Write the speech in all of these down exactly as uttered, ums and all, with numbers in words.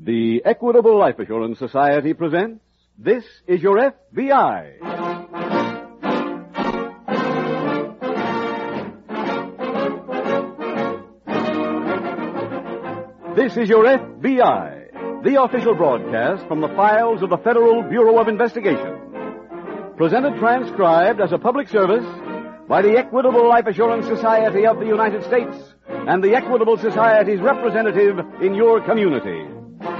The Equitable Life Assurance Society presents This Is Your F B I. This is Your F B I, the official broadcast from the files of the Federal Bureau of Investigation. Presented transcribed as a public service by the Equitable Life Assurance Society of the United States and the Equitable Society's representative in your community.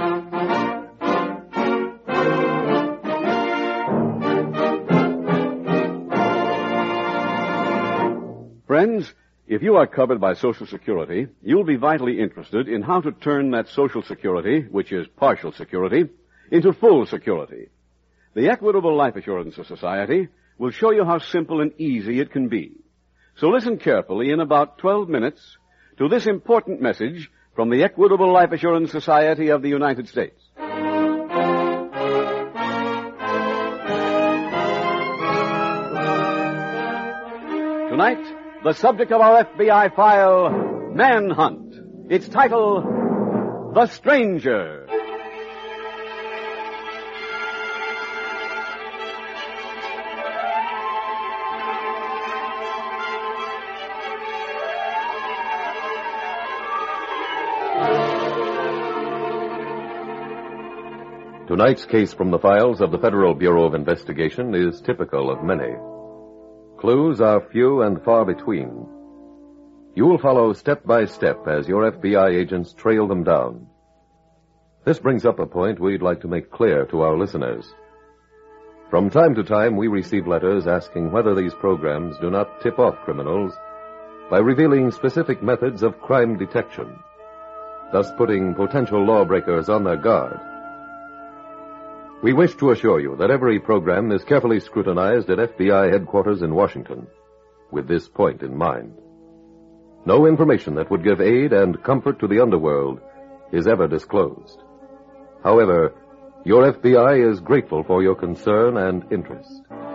Friends, if you are covered by Social Security, you'll be vitally interested in how to turn that Social Security, which is partial security, into full security. The Equitable Life Assurance Society will show you how simple and easy it can be. So listen carefully in about twelve minutes to this important message from the Equitable Life Assurance Society of the United States. Tonight, the subject of our F B I file, Manhunt. Its title, The Stranger. Tonight's case from the files of the Federal Bureau of Investigation is typical of many. Clues are few and far between. You will follow step by step as your F B I agents trail them down. This brings up a point we'd like to make clear to our listeners. From time to time, we receive letters asking whether these programs do not tip off criminals by revealing specific methods of crime detection, thus putting potential lawbreakers on their guard. We wish to assure you that every program is carefully scrutinized at F B I headquarters in Washington, with this point in mind. No information that would give aid and comfort to the underworld is ever disclosed. However, your F B I is grateful for your concern and interest.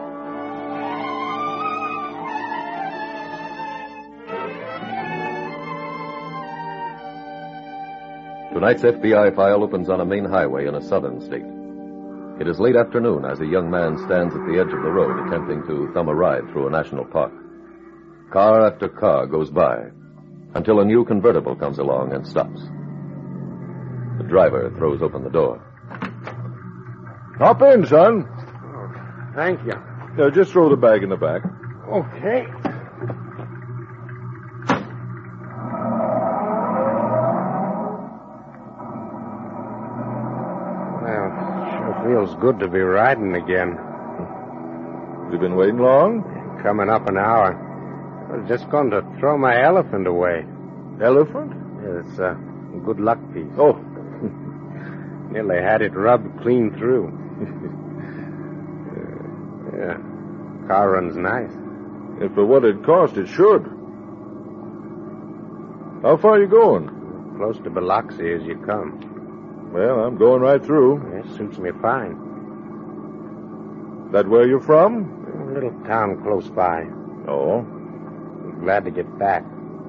Tonight's F B I file opens on a main highway in a southern state. It is late afternoon as a young man stands at the edge of the road attempting to thumb a ride through a national park. Car after car goes by until a new convertible comes along and stops. The driver throws open the door. Hop in, son. Oh, thank you. Yeah, just throw the bag in the back. Okay. Feels good to be riding again. You been waiting long? Coming up an hour. I was just going to throw my elephant away. Elephant? Yeah, it's a good luck piece. Oh. Nearly had it rubbed clean through. uh, yeah. Car runs nice. And for what it cost, it should. How far are you going? Close to Biloxi as you come. Well, I'm going right through. It suits me fine. That where you're from? A little town close by. Oh. I'm glad to get back.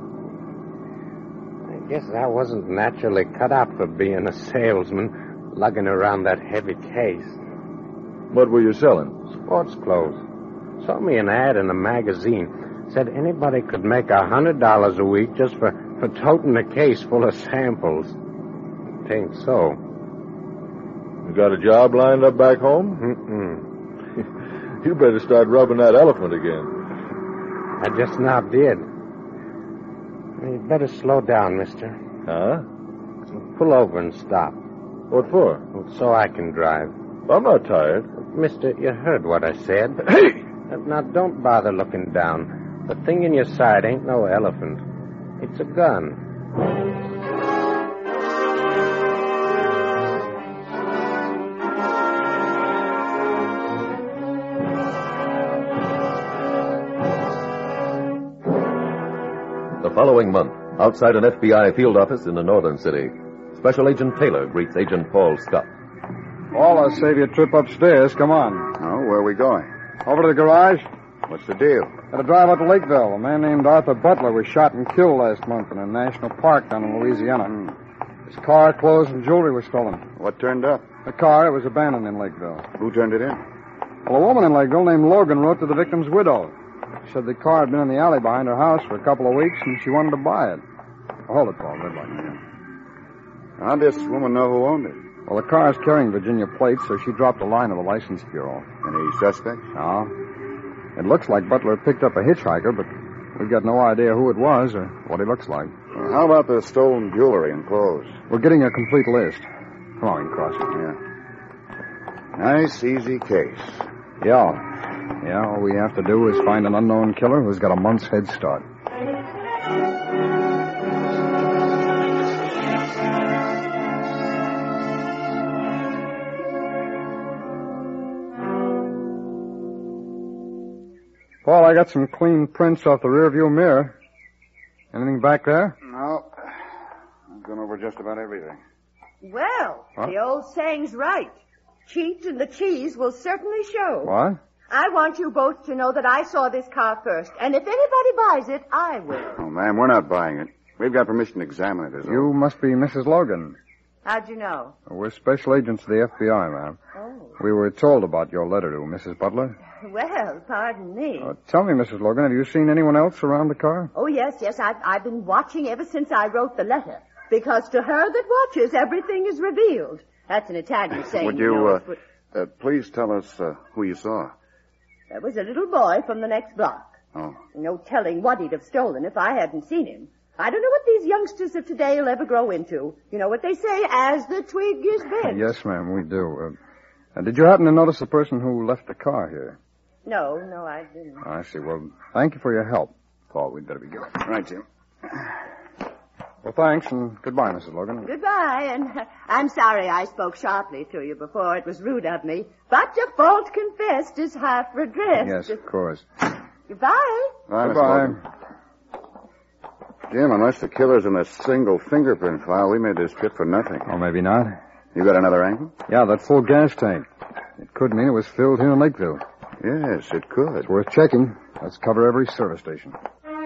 I guess I wasn't naturally cut out for being a salesman, lugging around that heavy case. What were you selling? Sports clothes. Saw me an ad in a magazine. Said anybody could make a hundred dollars a week just for, for toting a case full of samples. Ain't so. You got a job lined up back home? Mm-mm. You better start rubbing that elephant again. I just now did. You better slow down, mister. Huh? Pull over and stop. What for? So I can drive. I'm not tired. Mister, you heard what I said. Hey! Now, don't bother looking down. The thing in your side ain't no elephant. It's a gun. The following month, outside an F B I field office in the northern city, Special Agent Taylor greets Agent Paul Scott. Paul, I'll save you a trip upstairs. Come on. Oh, where are we going? Over to the garage. What's the deal? Got to drive out to Lakeville. A man named Arthur Butler was shot and killed last month in a national park down in Louisiana. Hmm. His car, clothes, and jewelry were stolen. What turned up? The car, it was abandoned in Lakeville. Who turned it in? Well, a woman in Lakeville named Logan wrote to the victim's widow. She said the car had been in the alley behind her house for a couple of weeks, and she wanted to buy it. Hold it, Paul. Red light. How'd this woman know who owned it? Well, the car's carrying Virginia plates, so she dropped a line to the license bureau. Any suspects? No. It looks like Butler picked up a hitchhiker, but we've got no idea who it was or what he looks like. Well, how about the stolen jewelry and clothes? We're getting a complete list. Come on, we can cross it. Yeah. Nice, easy case. Yeah. Yeah, all we have to do is find an unknown killer who's got a month's head start. Paul, I got some clean prints off the rearview mirror. Anything back there? No. I've gone over just about everything. Well, Huh? the old saying's right. Cheat and the cheese will certainly show. What? I want you both to know that I saw this car first, and if anybody buys it, I will. Oh, ma'am, we're not buying it. We've got permission to examine it, is all. You must be Missus Logan. How'd you know? We're special agents of the F B I, ma'am. Oh. We were told about your letter to Missus Butler. Well, pardon me. Uh, tell me, Missus Logan, have you seen anyone else around the car? Oh, yes, yes, I've, I've been watching ever since I wrote the letter. Because to her that watches, everything is revealed. That's an Italian saying. Would you you, know, uh, but uh, please tell us uh, who you saw? there was a little boy from the next block. Oh. No telling what he'd have stolen if I hadn't seen him. I don't know what these youngsters of today will ever grow into. You know what they say, as the twig is bent. Yes, ma'am, we do. Uh, uh, did you happen to notice the person who left the car here? No, no, I didn't. I see. Well, thank you for your help. Paul, we'd better be going. Right, Jim. Well, thanks, and goodbye, Missus Logan. Goodbye, and uh, I'm sorry I spoke sharply to you before. It was rude of me. But your fault confessed is half redressed. Yes, of course. Goodbye. Bye, Miss Goodbye. Logan. Jim, unless the killer's in a single fingerprint file, we made this trip for nothing. Or maybe not. You got another angle? Yeah, that full gas tank. It could mean it was filled here in Lakeville. Yes, it could. It's worth checking. Let's cover every service station.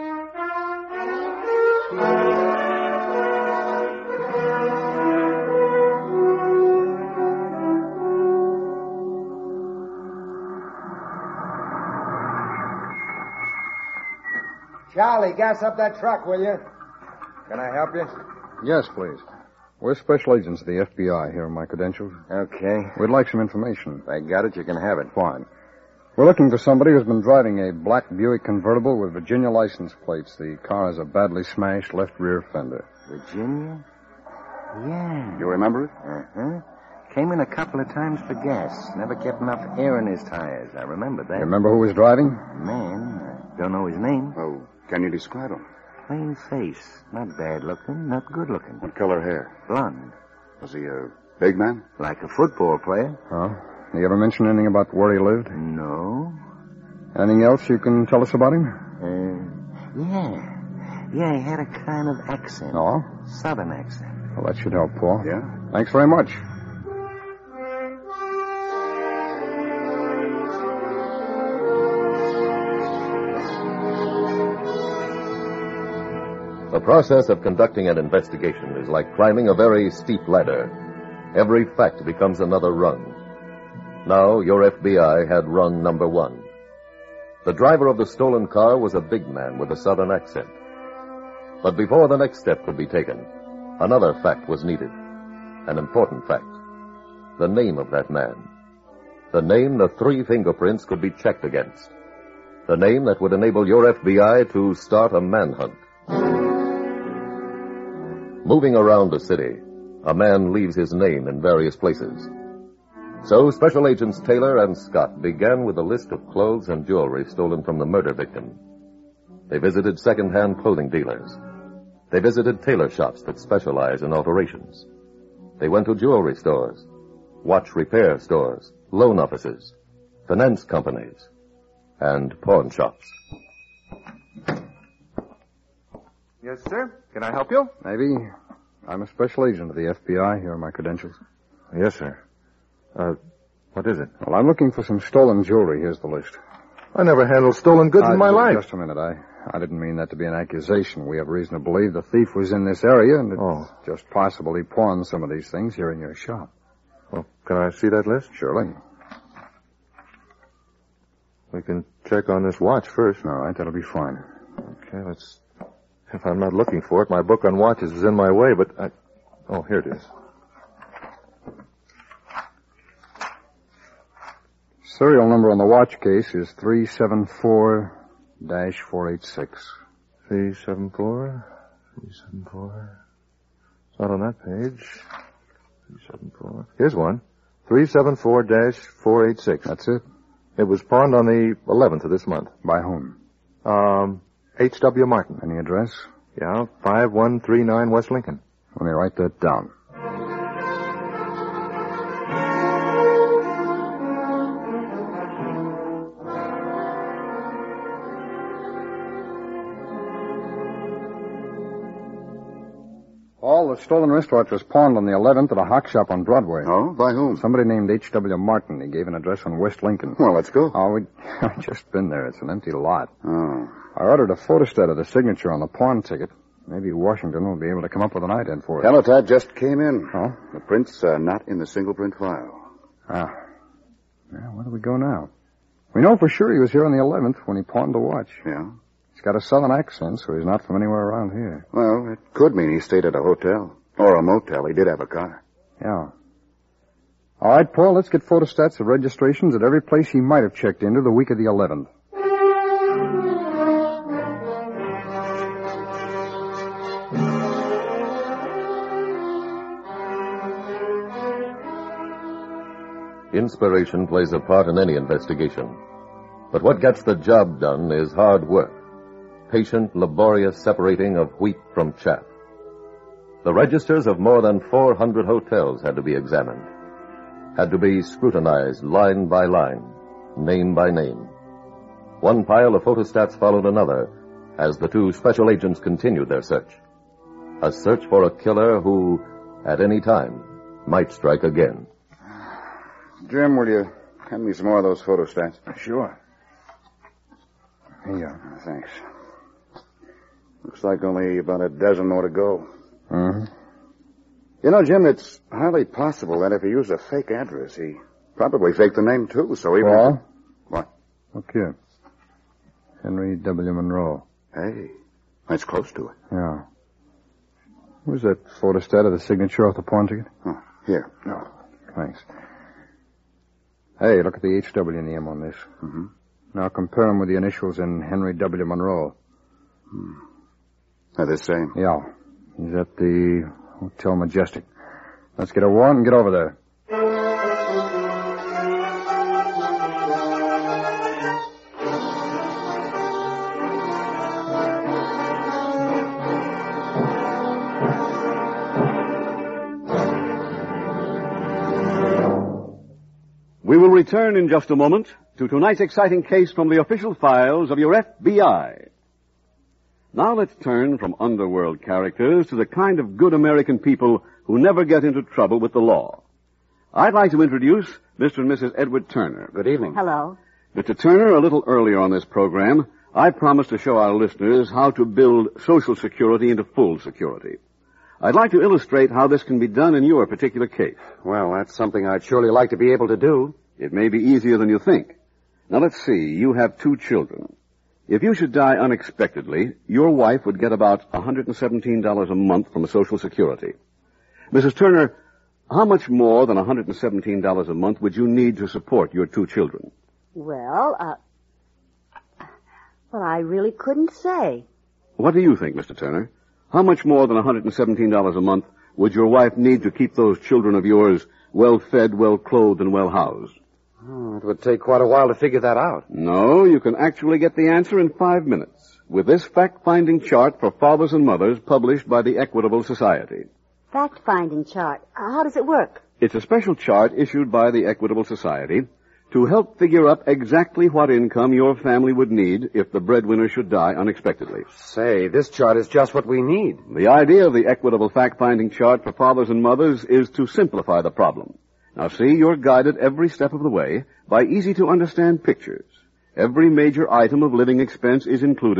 Charlie, gas up that truck, will you? Can I help you? Yes, please. We're special agents of the F B I. Here are my credentials. Okay. We'd like some information. If I got it, you can have it. Fine. We're looking for somebody who's been driving a black Buick convertible with Virginia license plates. The car has a badly smashed left rear fender. Virginia? Yeah. You remember it? Uh-huh. Came in a couple of times for gas. Never kept enough air in his tires. I remember that. You remember who was driving? Man, I don't know his name. Oh, can you describe him? Plain face. Not bad looking, not good looking. What color hair? Blonde. Was he a big man? Like a football player. Huh? Did he ever mention anything about where he lived? No. Anything else you can tell us about him? Uh, yeah. Yeah, he had a kind of accent. Oh? Southern accent. Well, that should help, Paul. Yeah? Thanks very much. The process of conducting an investigation is like climbing a very steep ladder. Every fact becomes another rung. Now, your F B I had rung number one. The driver of the stolen car was a big man with a southern accent. But before the next step could be taken, another fact was needed. An important fact. The name of that man. The name the three fingerprints could be checked against. The name that would enable your F B I to start a manhunt. Moving around the city, a man leaves his name in various places. So Special Agents Taylor and Scott began with a list of clothes and jewelry stolen from the murder victim. They visited second-hand clothing dealers. They visited tailor shops that specialize in alterations. They went to jewelry stores, watch repair stores, loan offices, finance companies, and pawn shops. Yes, sir. Can I help you? Maybe. I'm a special agent of the F B I. Here are my credentials. Yes, sir. Uh, what is it? Well, I'm looking for some stolen jewelry. Here's the list. I never handled stolen goods Uh, in my just- life. Just a minute. I, I didn't mean that to be an accusation. We have reason to believe the thief was in this area, and it's Oh. just possible he pawned some of these things here in your shop. Well, can I see that list? Surely. We can check on this watch first. All right, that'll be fine. Okay, let's... If I'm not looking for it, my book on watches is in my way, but I... Oh, here it is. Serial number on the watch case is three seven four dash four eight six. Three seven four. Three seven four. It's not on that page. Three seven four. Here's one. Three seven four dash four eight six. That's it. It was pawned on the eleventh of this month. By whom? Um, H W Martin. Any address? Yeah, five one three nine West Lincoln. Let me write that down. Paul, the stolen wristwatch was pawned on the eleventh at a hock shop on Broadway. Oh? By whom? Somebody named H W Martin. He gave an address on West Lincoln. Well, let's go. Oh, we, I've just been there. It's an empty lot. Oh. I ordered a photostat of the signature on the pawn ticket. Maybe Washington will be able to come up with an ident for it. Teletype just came in. Oh? The print's uh, not in the single print file. Ah. Well, where do we go now? We know for sure he was here on the eleventh when he pawned the watch. Yeah? He's got a southern accent, so he's not from anywhere around here. Well, it could mean he stayed at a hotel. Or a motel. He did have a car. Yeah. All right, Paul, let's get photostats of registrations at every place he might have checked into the week of the eleventh. Inspiration plays a part in any investigation. But what gets the job done is hard work. Patient, laborious separating of wheat from chaff. The registers of more than four hundred hotels had to be examined. Had to be scrutinized line by line, name by name. One pile of photostats followed another as the two special agents continued their search. A search for a killer who, at any time, might strike again. Jim, will you hand me some more of those photostats? Sure. Here you are. Thanks. Looks like only about a dozen more to go. Mm-hmm. You know, Jim, it's highly possible that if he used a fake address, he probably faked the name, too, so even... Paul? What? Look here. Henry W. Monroe. Hey, that's close to it. Yeah. Where's that photostat of the signature off the pawn ticket? Oh, here. No. Thanks. Hey, look at the H W and the M on this. Mm-hmm. Now compare them with the initials in Henry W. Monroe. Hmm. They're the same. Yeah. He's at the Hotel Majestic. Let's get a warrant and get over there. We will return in just a moment to tonight's exciting case from the official files of your F B I. Now let's turn from underworld characters to the kind of good American people who never get into trouble with the law. I'd like to introduce Mister and Missus Edward Turner. Good evening. Hello. Mister Turner, a little earlier on this program, I promised to show our listeners how to build Social Security into full security. I'd like to illustrate how this can be done in your particular case. Well, that's something I'd surely like to be able to do. It may be easier than you think. Now let's see, you have two children. If you should die unexpectedly, your wife would get about one hundred seventeen dollars a month from Social Security. Missus Turner, how much more than one hundred seventeen dollars a month would you need to support your two children? Well, uh... Well, I really couldn't say. What do you think, Mister Turner? How much more than one hundred seventeen dollars a month would your wife need to keep those children of yours well-fed, well-clothed, and well-housed? Oh, it would take quite a while to figure that out. No, you can actually get the answer in five minutes with this fact-finding chart for fathers and mothers published by the Equitable Society. Fact-finding chart. Uh, how does it work? It's a special chart issued by the Equitable Society to help figure up exactly what income your family would need if the breadwinner should die unexpectedly. Say, this chart is just what we need. The idea of the Equitable Fact-Finding Chart for fathers and mothers is to simplify the problem. Now see, you're guided every step of the way by easy-to-understand pictures. Every major item of living expense is included,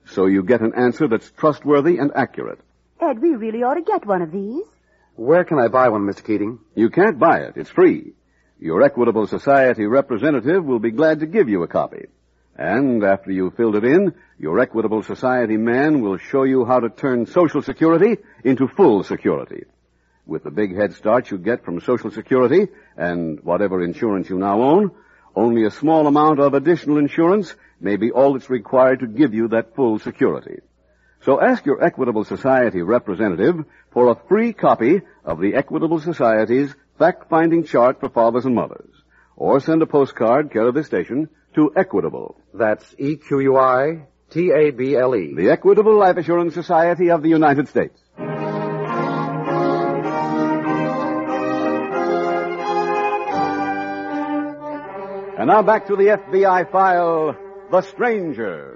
so you get an answer that's trustworthy and accurate. Ed, we really ought to get one of these. Where can I buy one, Mister Keating? You can't buy it. It's free. Your Equitable Society representative will be glad to give you a copy. And after you've filled it in, your Equitable Society man will show you how to turn Social Security into full security. With the big head start you get from Social Security and whatever insurance you now own, only a small amount of additional insurance may be all that's required to give you that full security. So ask your Equitable Society representative for a free copy of the Equitable Society's fact-finding chart for fathers and mothers. Or send a postcard, care of this station, to Equitable. That's E Q U I T A B L E. The Equitable Life Assurance Society of the United States. And now back to the F B I file, The Stranger.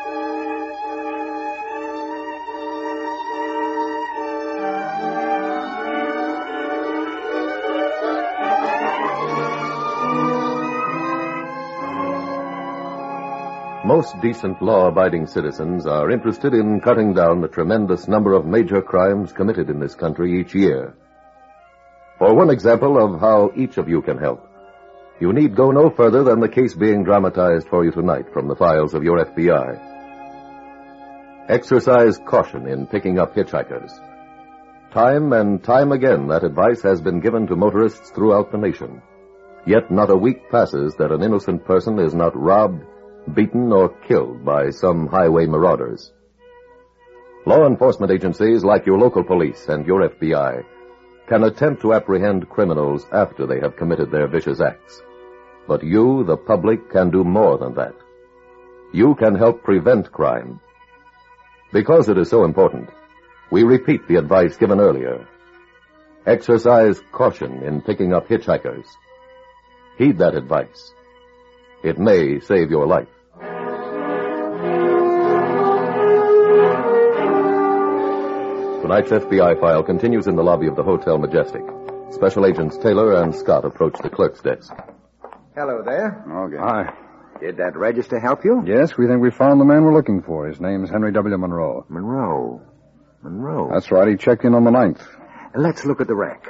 Most decent, law-abiding citizens are interested in cutting down the tremendous number of major crimes committed in this country each year. For one example of how each of you can help, you need go no further than the case being dramatized for you tonight from the files of your F B I. Exercise caution in picking up hitchhikers. Time and time again, that advice has been given to motorists throughout the nation. Yet not a week passes that an innocent person is not robbed, beaten, or killed by some highway marauders. Law enforcement agencies like your local police and your F B I can attempt to apprehend criminals after they have committed their vicious acts. But you, the public, can do more than that. You can help prevent crime. Because it is so important, we repeat the advice given earlier. Exercise caution in picking up hitchhikers. Heed that advice. It may save your life. Tonight's F B I file continues in the lobby of the Hotel Majestic. Special Agents Taylor and Scott approach the clerk's desk. Hello there. Okay. Hi. Did that register help you? Yes, we think we found the man we're looking for. His name's Henry W. Monroe. Monroe. Monroe. That's right. He checked in on the ninth. Let's look at the rack.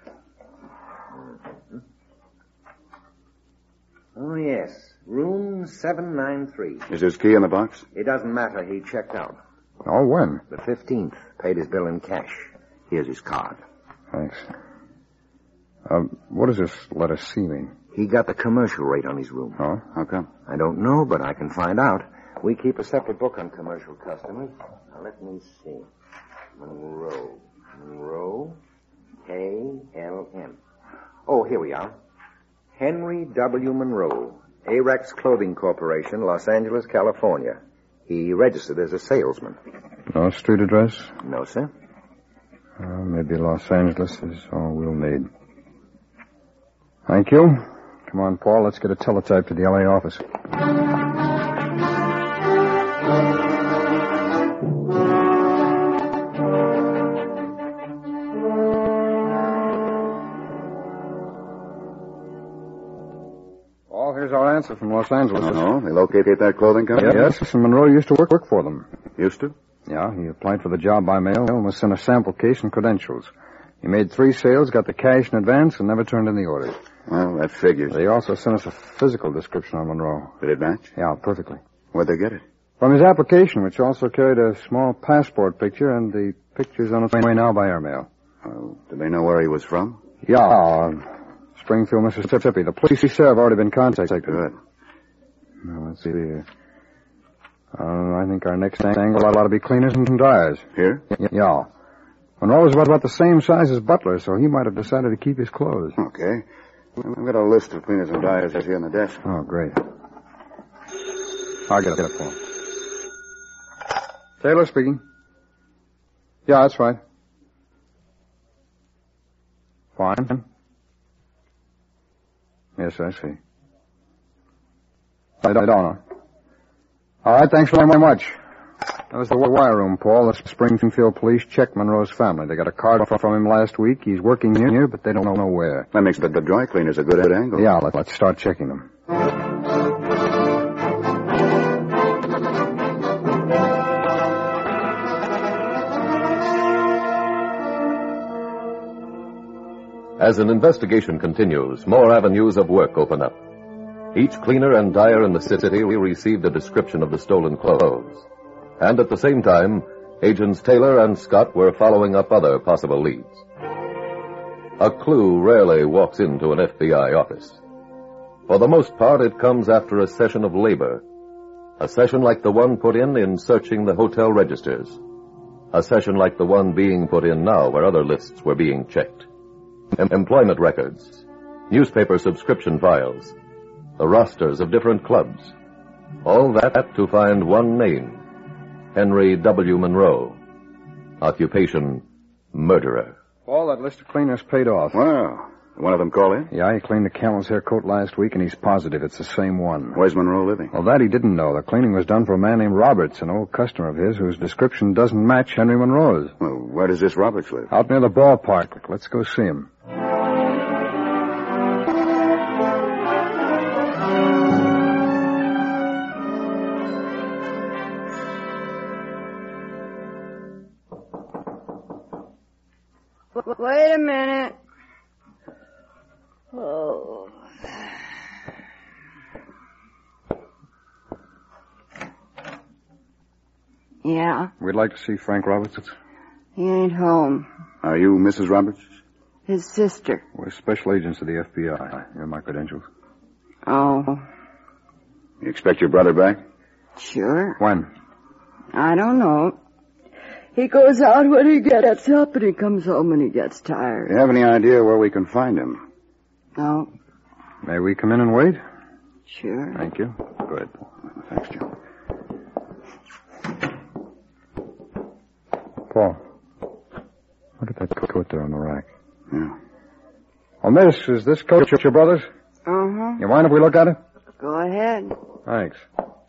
Oh, yes. Room seven nine three. Is his key in the box? It doesn't matter. He checked out. Oh, when? The fifteenth. Paid his bill in cash. Here's his card. Thanks. Uh, what does this letter C mean? He got the commercial rate on his room. Oh? How come? I don't know, but I can find out. We keep a separate book on commercial customers. Now, let me see. Monroe. Monroe. K L M. Oh, here we are. Henry W. Monroe. Arex Clothing Corporation, Los Angeles, California. He registered as a salesman. No street address? No, sir. Uh, maybe Los Angeles is all we'll need. Thank you. Come on, Paul. Let's get a teletype to the L A office. Paul, here's our answer from Los Angeles. Oh, they located that clothing company? Yes, and Monroe used to work, work for them. Used to? Yeah, he applied for the job by mail and was sent a sample case and credentials. He made three sales, got the cash in advance, and never turned in the orders. Well, that figures. They also sent us a physical description on Monroe. Did it match? Yeah, perfectly. Where'd they get it? From his application, which also carried a small passport picture, and the picture's on its way now by airmail. Oh, did they know where he was from? Yeah, uh, Springfield, Mississippi. The police he served have already been contacted. Good. Now, let's see here. Uh, I think our next angle ought to be cleaners and dryers. Here? Y- yeah. Monroe was about, about the same size as Butler, so he might have decided to keep his clothes. Okay. I've got a list of cleaners and dryers here on the desk. Oh, great. I'll get it, get it, Paul. Taylor speaking. Yeah, that's right. Fine. Yes, I see. I don't know. All right, thanks very much. That was the wire room, Paul. The Springfield police checked Monroe's family. They got a card from him last week. He's working here, but they don't know where. That makes the, the dry cleaners a good angle. Yeah, let, let's start checking them. As an investigation continues, more avenues of work open up. Each cleaner and dyer in the city received a description of the stolen clothes. And at the same time, Agents Taylor and Scott were following up other possible leads. A clue rarely walks into an F B I office. For the most part, it comes after a session of labor. A session like the one put in in searching the hotel registers. A session like the one being put in now where other lists were being checked. Em- employment records, newspaper subscription files, the rosters of different clubs. All that to find one name, Henry W. Monroe. Occupation, murderer. Paul, that list of cleaners paid off. Wow. One of them call in? Yeah, he cleaned the camel's hair coat last week, and he's positive it's the same one. Where's Monroe living? Well, that he didn't know. The cleaning was done for a man named Roberts, an old customer of his whose description doesn't match Henry Monroe's. Well, where does this Roberts live? Out near the ballpark. Let's go see him. Wait a minute. Oh. Yeah, We'd like to see Frank Roberts. he ain't home. Are you Missus Roberts? His sister. We're special agents of the F B I. Here are my credentials. Oh, You expect your brother back? sure. When? I don't know. He goes out when he gets up, and he comes home when he gets Do tired. you have any idea where we can find him? No, May we come in and wait? sure. Thank you. Good. Thanks, Joe. Paul, look at that coat there on the rack. Yeah. Oh, miss, is this coat your brother's? Uh-huh. You mind if we look at it? Go ahead. Thanks.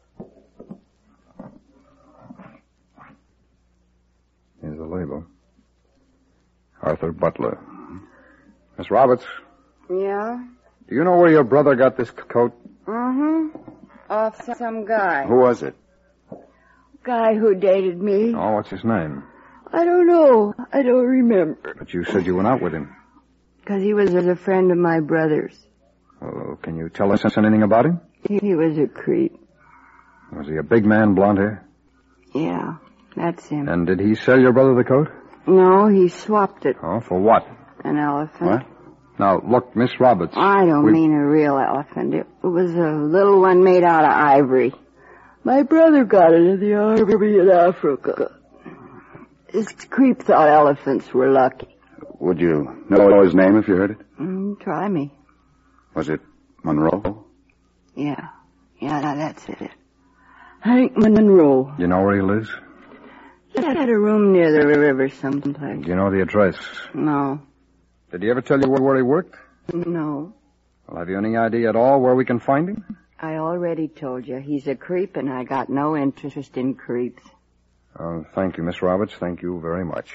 Here's the label. Arthur Butler. Miss Roberts, Yeah? do you know where your brother got this coat? Uh-huh. Off some guy. Who was it? Guy who dated me. Oh, what's his name? I don't know. I don't remember. But you said you went out with him. Because he was a friend of my brother's. Oh, can you tell us anything about him? He was a creep. Was he a big man, blonde hair? Yeah, that's him. And did he sell your brother the coat? No, he swapped it. Oh, for what? An elephant. What? Now, look, Miss Roberts. I don't we- mean a real elephant. It was a little one made out of ivory. My brother got it in the army in Africa. This creep thought elephants were lucky. Would you know his name if you heard it? Mm, try me. Was it Monroe? Yeah. Yeah, that's it. Hank Monroe. You know where he lives? He had a room near the river someplace. Do you know the address? No. Did he ever tell you where, where he worked? No. Well, have you any idea at all where we can find him? I already told you. He's a creep, and I got no interest in creeps. Oh, thank you, Miss Roberts. Thank you very much.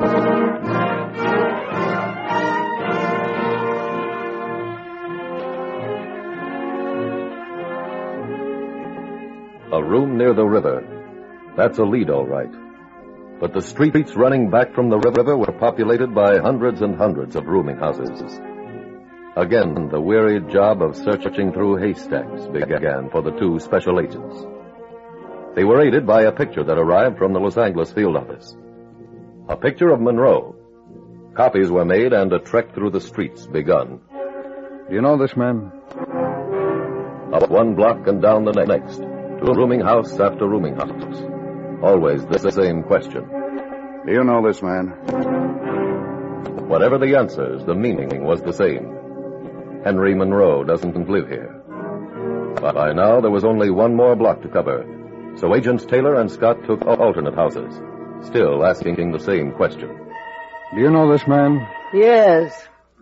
A room near the river. That's a lead, all right. But the streets running back from the river were populated by hundreds and hundreds of rooming houses. Again, the weary job of searching through haystacks began for the two special agents. They were aided by a picture that arrived from the Los Angeles field office. A picture of Monroe. Copies were made and a trek through the streets begun. Do you know this man? Up one block and down the next, to rooming house after rooming house. Always the same question. Do you know this man? Whatever the answers, the meaning was the same. Henry Monroe doesn't live here. But by now, there was only one more block to cover, so Agents Taylor and Scott took alternate houses, still asking the same question. Do you know this man? Yes.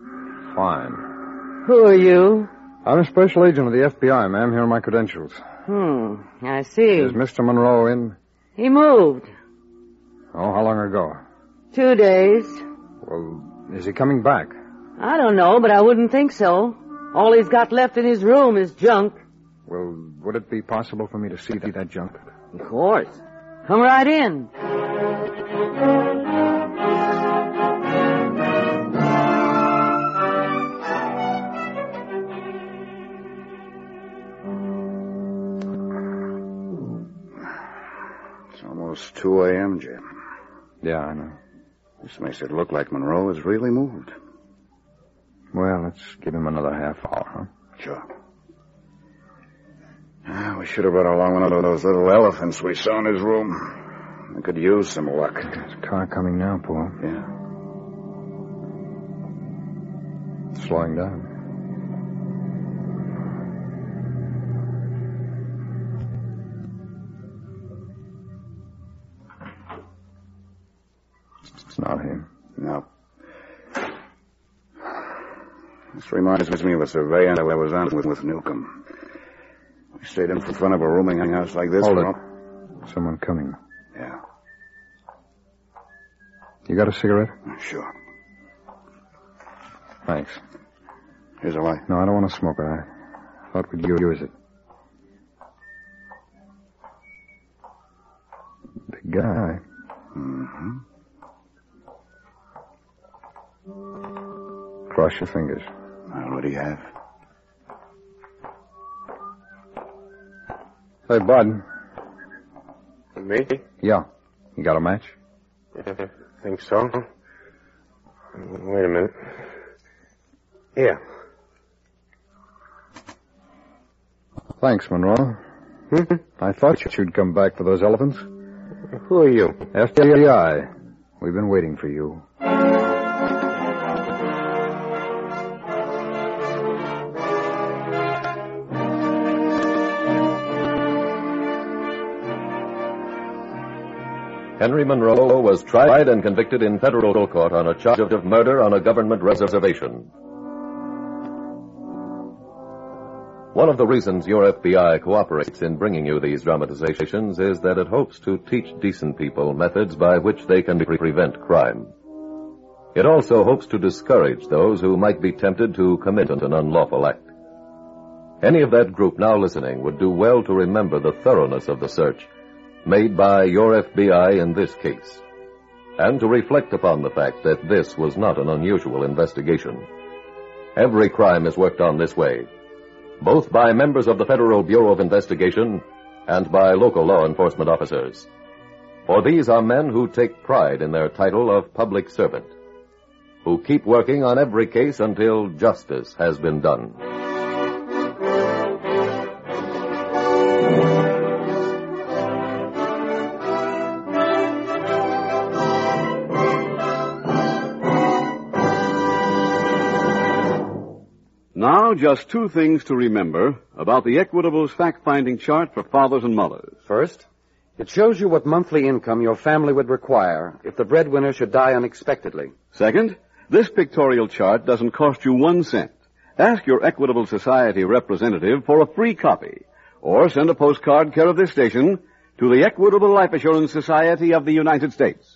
Fine. Who are you? I'm a special agent of the F B I, ma'am. Here are my credentials. Hmm, I see. Is Mister Monroe in? He moved. Oh, how long ago? Two days. Well, is he coming back? I don't know, but I wouldn't think so. All he's got left in his room is junk. Well, would it be possible for me to see that junk? Of course. Come right in. almost two a.m., Jim. Yeah, I know. This makes it look like Monroe is really moved. Well, let's give him another half hour, huh? Sure. Ah, we should have brought along one of those little elephants we saw in his room. We could use some luck. There's a car coming now, Paul. Yeah. It's slowing down. It's not him. No. This reminds me of a survey I was on with, with Newcomb. We stayed in front of a rooming house like this. Hold for it. Someone coming. Yeah. You got a cigarette? Sure. Thanks. Here's a light. No, I don't want to smoke it. I thought we'd use it. Big guy. Mm-hmm. Cross your fingers. Well, what do you have? Hey, Bud. Me? Yeah. You got a match? I think so. Wait a minute. Here. Thanks, Monroe. Hmm? I thought you'd come back for those elephants. Who are you? F B I. We've been waiting for you. Henry Monroe was tried and convicted in federal court on a charge of murder on a government reservation. One of the reasons your F B I cooperates in bringing you these dramatizations is that it hopes to teach decent people methods by which they can pre- prevent crime. It also hopes to discourage those who might be tempted to commit an unlawful act. Any of that group now listening would do well to remember the thoroughness of the search made by your F B I in this case, and to reflect upon the fact that this was not an unusual investigation. Every crime is worked on this way, both by members of the Federal Bureau of Investigation and by local law enforcement officers. For these are men who take pride in their title of public servant, who keep working on every case until justice has been done. Now, just two things to remember about the Equitable's fact-finding chart for fathers and mothers. First, it shows you what monthly income your family would require if the breadwinner should die unexpectedly. Second, this pictorial chart doesn't cost you one cent. Ask your Equitable Society representative for a free copy, or send a postcard care of this station to the Equitable Life Assurance Society of the United States.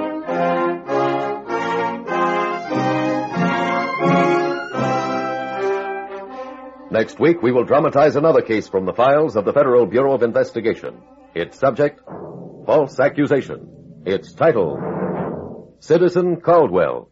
Next week, we will dramatize another case from the files of the Federal Bureau of Investigation. Its subject, false accusation. Its title, Citizen Caldwell.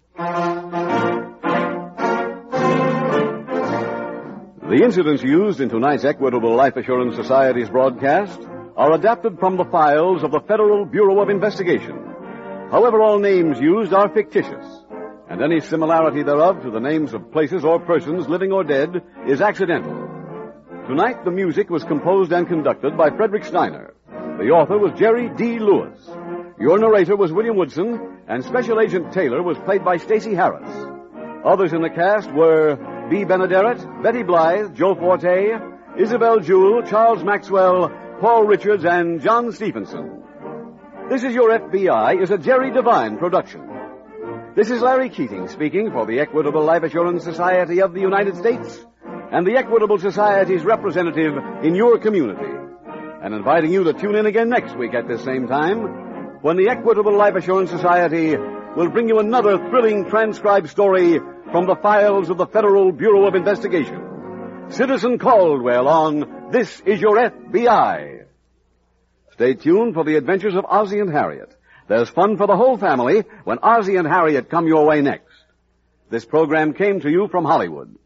The incidents used in tonight's Equitable Life Assurance Society's broadcast are adapted from the files of the Federal Bureau of Investigation. However, all names used are fictitious, and any similarity thereof to the names of places or persons, living or dead, is accidental. Tonight, the music was composed and conducted by Frederick Steiner. The author was Jerry D. Lewis. Your narrator was William Woodson, and Special Agent Taylor was played by Stacey Harris. Others in the cast were Bea Benaderet, Betty Blythe, Joe Forte, Isabel Jewell, Charles Maxwell, Paul Richards, and John Stephenson. This Is Your F B I is a Jerry Devine production. This is Larry Keating speaking for the Equitable Life Assurance Society of the United States and the Equitable Society's representative in your community, and inviting you to tune in again next week at this same time when the Equitable Life Assurance Society will bring you another thrilling transcribed story from the files of the Federal Bureau of Investigation. Citizen Caldwell on This Is Your F B I. Stay tuned for the adventures of Ozzie and Harriet. There's fun for the whole family when Ozzie and Harriet come your way next. This program came to you from Hollywood.